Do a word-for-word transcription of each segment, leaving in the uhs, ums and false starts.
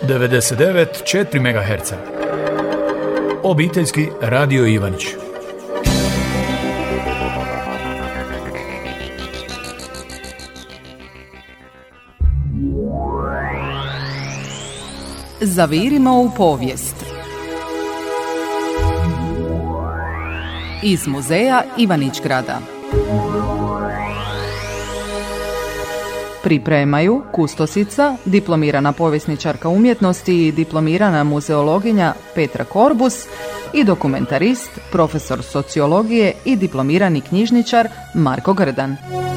devedeset devet zarez četiri megaherca. Obiteljski radio Ivanić. Zavirimo u povijest. Iz muzeja Ivanić-Grada. Pripremaju kustosica, diplomirana povjesničarka umjetnosti i diplomirana muzeologinja Petra Korbus i dokumentarist, profesor sociologije i diplomirani knjižničar Marko Grdan.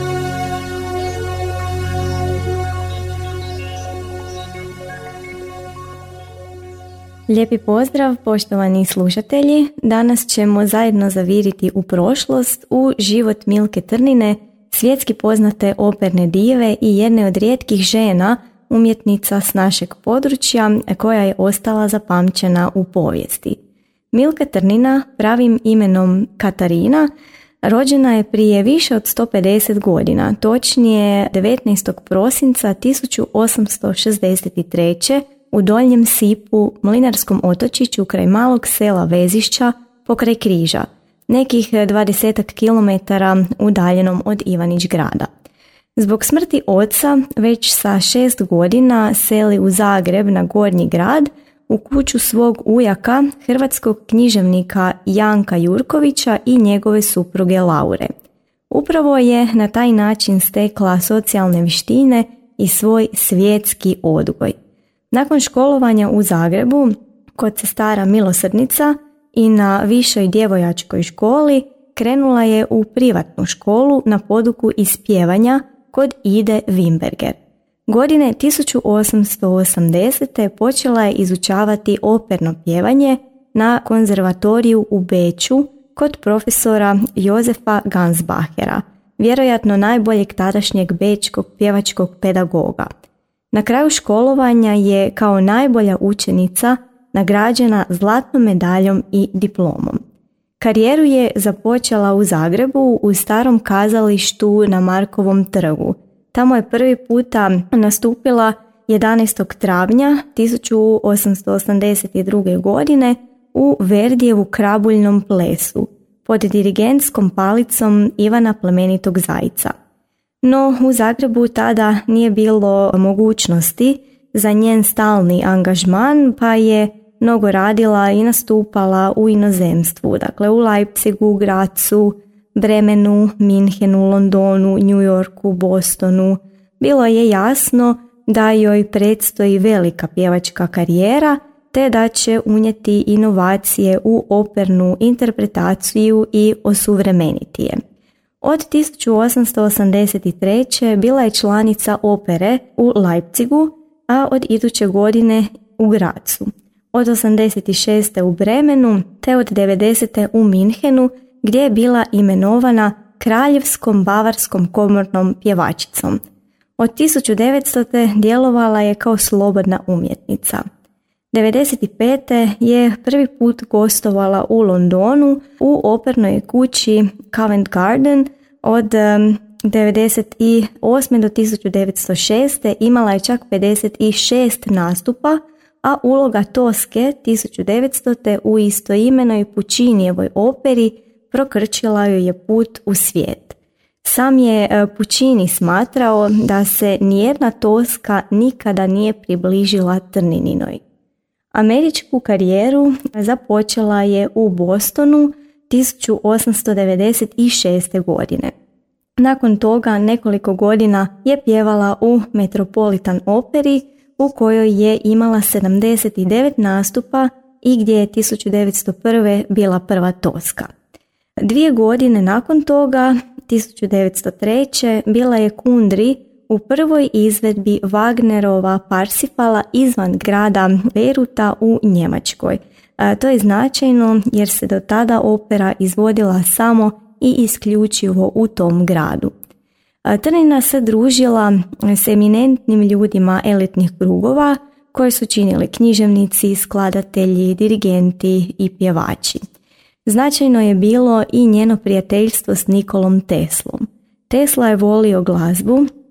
Lijepi pozdrav, poštovani slušatelji. Danas ćemo zajedno zaviriti u prošlost, u život Milke Trnine, svjetski poznate operne dive i jedne od rijetkih žena umjetnica s našeg područja koja je ostala zapamćena u povijesti. Milka Trnina, pravim imenom Katarina, rođena je prije više od sto pedeset godina, točnije devetnaestog prosinca tisuću osamsto šezdeset treće. u Donjem Sipu, mlinarskom otočiću kraj malog sela Vezišća pokraj Križa, nekih dvadesetak kilometara udaljenom od Ivanić-Grada. Zbog smrti oca već sa šest godina seli u Zagreb na Gornji grad u kuću svog ujaka, hrvatskog književnika Janka Jurkovića i njegove supruge Laure. Upravo je na taj način stekla socijalne vještine i svoj svjetski odgoj. Nakon školovanja u Zagrebu, kod sestara Milosrdnica i na višoj djevojačkoj školi, krenula je u privatnu školu na poduku iz pjevanja kod Ide Wimberger. Godine tisuću osamsto osamdesete. počela je izučavati operno pjevanje na konzervatoriju u Beču kod profesora Jozefa Gansbachera, vjerojatno najboljeg tadašnjeg bečkog pjevačkog pedagoga. Na kraju školovanja je kao najbolja učenica nagrađena zlatnom medaljom i diplomom. Karijeru je započela u Zagrebu u starom kazalištu na Markovom trgu. Tamo je prvi puta nastupila jedanaestog travnja tisuću osamsto osamdeset druge. godine u Verdijevu Krabuljnom plesu pod dirigentskom palicom Ivana Plemenitog Zajca. No, u Zagrebu tada nije bilo mogućnosti za njen stalni angažman, pa je mnogo radila i nastupala u inozemstvu, dakle u Leipzigu, Grazu, Bremenu, Minhenu, Londonu, New Yorku, Bostonu. Bilo je jasno da joj predstoji velika pjevačka karijera, te da će unijeti inovacije u opernu interpretaciju i osuvremeniti je. Od tisuću osamsto osamdeset treće. bila je članica opere u Leipzigu, a od iduće godine u Grazu. Od osamdeset šeste. u Bremenu, te od devedesete. u Minhenu, gdje je bila imenovana kraljevskom bavarskom komornom pjevačicom. Od tisuću devetstote. djelovala je kao slobodna umjetnica. devedeset pete. je prvi put gostovala u Londonu u opernoj kući Covent Garden. Od devedeset osme. do tisuću devetsto šeste. imala je čak pedeset šest nastupa, a uloga Toske tisuću devetstote. u istoimenoj Puccinijevoj operi prokrčila joj je put u svijet. Sam je Puccini smatrao da se nijedna Toska nikada nije približila Trnininoj. Američku karijeru započela je u Bostonu tisuću osamsto devedeset šeste. godine. Nakon toga nekoliko godina je pjevala u Metropolitan operi u kojoj je imala sedamdeset devet nastupa i gdje je tisuću devetsto prve. bila prva Toska. Dvije godine nakon toga, tisuću devetsto treće. bila je Kundry u prvoj izvedbi Wagnerova Parsifala izvan grada Beiruta u Njemačkoj. A to je značajno jer se do tada opera izvodila samo i isključivo u tom gradu. A Trnina se družila s eminentnim ljudima elitnih krugova koje su činili književnici, skladatelji, dirigenti i pjevači. Značajno je bilo i njeno prijateljstvo s Nikolom Teslom. Tesla je volio glazbu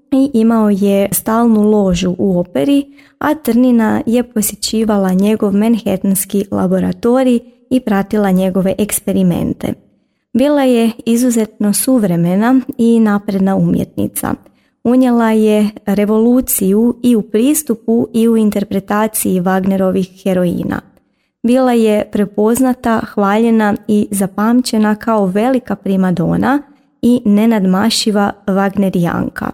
i imao je stalnu ložu u operi, a Trnina je posjećivala njegov manhattanski laboratorij i pratila njegove eksperimente. Bila je izuzetno suvremena i napredna umjetnica. Unijela je revoluciju i u pristupu i u interpretaciji Wagnerovih heroina. Bila je prepoznata, hvaljena i zapamćena kao velika primadona i nenadmašiva Wagnerijanka.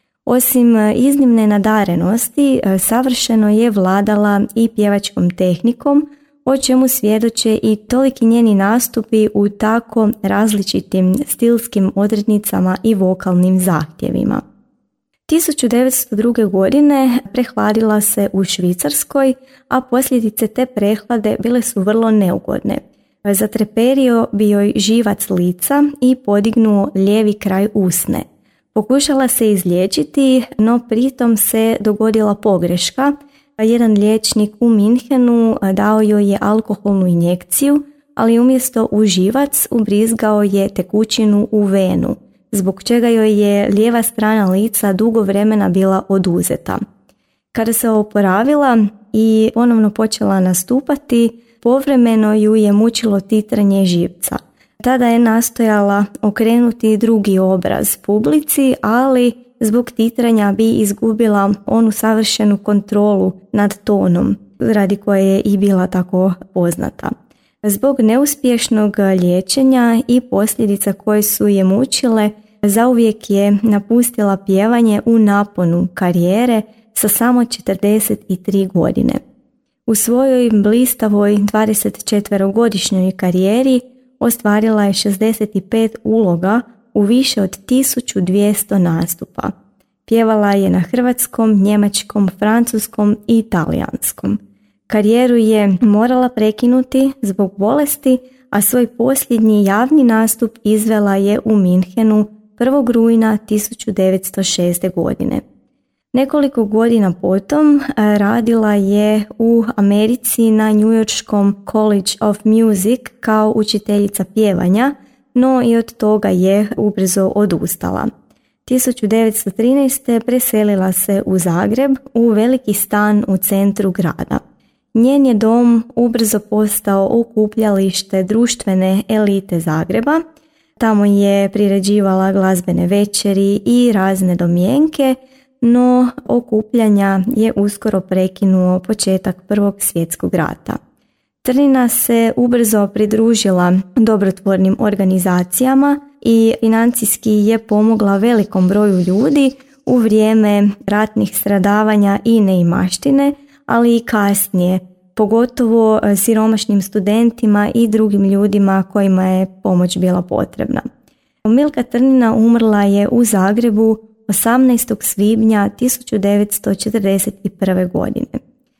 Osim iznimne nadarenosti, savršeno je vladala i pjevačkom tehnikom, o čemu svjedoče i toliki njeni nastupi u tako različitim stilskim odrednicama i vokalnim zahtjevima. tisuću devetsto druge. godine prehladila se u Švicarskoj, a posljedice te prehlade bile su vrlo neugodne. Zatreperio bi joj živac lica i podignuo lijevi kraj usne. Pokušala se izliječiti, no pritom se dogodila pogreška. Jedan liječnik u Minhenu dao joj je alkoholnu injekciju, ali umjesto u živac ubrizgao je tekućinu u venu, zbog čega joj je lijeva strana lica dugo vremena bila oduzeta. Kada se oporavila i ponovno počela nastupati, povremeno ju je mučilo titranje živca. Tada je nastojala okrenuti drugi obraz publici, ali zbog titranja bi izgubila onu savršenu kontrolu nad tonom, radi koje je i bila tako poznata. Zbog neuspješnog liječenja i posljedica koje su je mučile, zauvijek je napustila pjevanje u naponu karijere sa samo četrdeset tri godine. U svojoj blistavoj dvadesetčetverogodišnjoj karijeri ostvarila je šezdeset pet uloga u više od tisuću dvjesto nastupa. Pjevala je na hrvatskom, njemačkom, francuskom i talijanskom. Karijeru je morala prekinuti zbog bolesti, a svoj posljednji javni nastup izvela je u Minhenu prvog rujna tisuću devetsto šeste. godine. Nekoliko godina potom radila je u Americi na njujorškom College of Music kao učiteljica pjevanja, no i od toga je ubrzo odustala. tisuću devetsto trinaeste. preselila se u Zagreb u veliki stan u centru grada. Njen je dom ubrzo postao okupljalište društvene elite Zagreba. Tamo je priređivala glazbene večeri i razne domjenke, no okupljanja je uskoro prekinuo početak Prvog svjetskog rata. Trnina se ubrzo pridružila dobrotvornim organizacijama i financijski je pomogla velikom broju ljudi u vrijeme ratnih stradavanja i neimaštine, ali i kasnije, pogotovo siromašnim studentima i drugim ljudima kojima je pomoć bila potrebna. Milka Trnina umrla je u Zagrebu osamnaestog svibnja tisuću devetsto četrdeset prve. godine.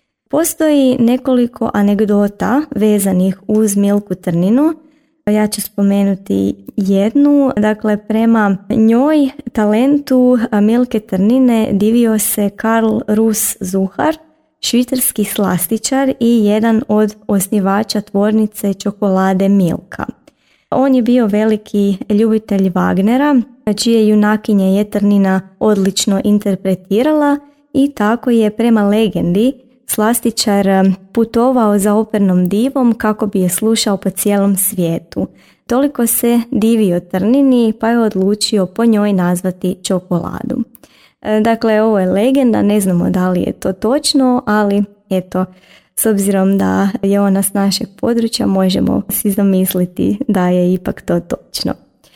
Postoji nekoliko anegdota vezanih uz Milku Trninu. Ja ću spomenuti jednu. Dakle, prema njoj talentu Milke Trnine divio se Karl Rus Zuhar, švicarski slastičar i jedan od osnivača tvornice čokolade Milka. On je bio veliki ljubitelj Wagnera, čije junakinje je Trnina odlično interpretirala i tako je prema legendi slastičar putovao za opernom divom kako bi je slušao po cijelom svijetu. Toliko se divio Trnini pa je odlučio po njoj nazvati čokoladu. Dakle, ovo je legenda, ne znamo da li je to točno, ali eto, s obzirom da je ona s našeg područja, možemo si zamisliti da je ipak to točno.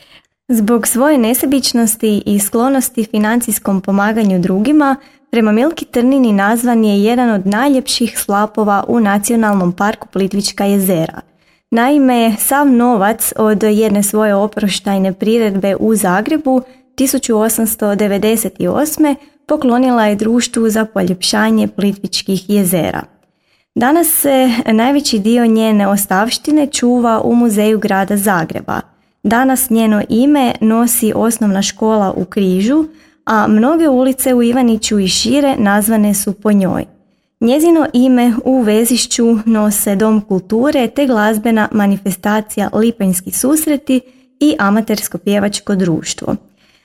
Zbog svoje nesebičnosti i sklonosti financijskom pomaganju drugima, prema Milki Trnini nazvan je jedan od najljepših slapova u Nacionalnom parku Plitvička jezera. Naime, sav novac od jedne svoje oproštajne priredbe u Zagrebu tisuću osamsto devedeset osme. poklonila je društvu za poljepšanje Plitvičkih jezera. Danas se najveći dio njene ostavštine čuva u muzeju grada Zagreba. Danas njeno ime nosi osnovna škola u Križu, a mnoge ulice u Ivaniću i šire nazvane su po njoj. Njezino ime u Vezišću nose Dom kulture te glazbena manifestacija Lipanjski susreti i amatersko pjevačko društvo.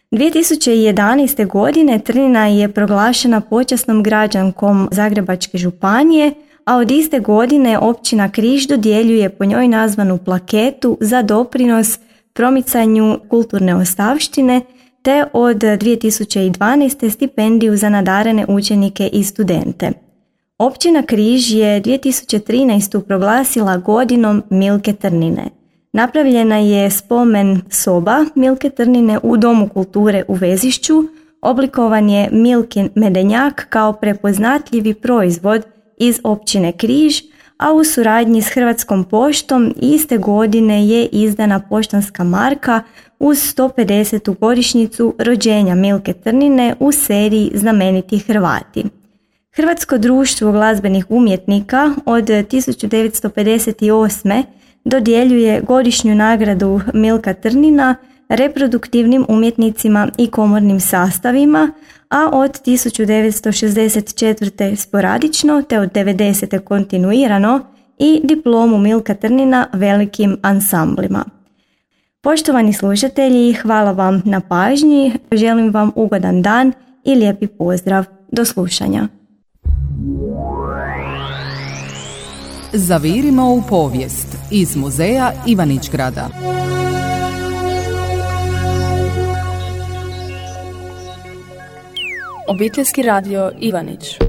dvije tisuće jedanaeste. godine Trnina je proglašena počasnom građankom Zagrebačke županije, a od iste godine općina Križ dodjeljuje po njoj nazvanu plaketu za doprinos promicanju kulturne ostavštine, te od dvije tisuće dvanaeste. stipendiju za nadarene učenike i studente. Općina Križ je dvije tisuće trinaeste. proglasila godinom Milke Trnine. Napravljena je spomen soba Milke Trnine u Domu kulture u Vezišću, oblikovan je Milkin medenjak kao prepoznatljivi proizvod iz općine Križ, a u suradnji s Hrvatskom poštom iste godine je izdana poštanska marka uz sto pedesetu godišnjicu rođenja Milke Trnine u seriji Znameniti Hrvati. Hrvatsko društvo glazbenih umjetnika od tisuću devetsto pedeset osme. dodjeljuje godišnju nagradu Milka Trnina reproduktivnim umjetnicima i komornim sastavima, a od tisuću devetsto šezdeset četvrte. sporadično te od devedesete. kontinuirano i diplomu Milka Trnina velikim ansamblima. Poštovani slušatelji, hvala vam na pažnji, želim vam ugodan dan i lijepi pozdrav. Do slušanja. Zavirimo u povijest iz muzeja Ivanić-Grada. Obiteljski radio Ivanić.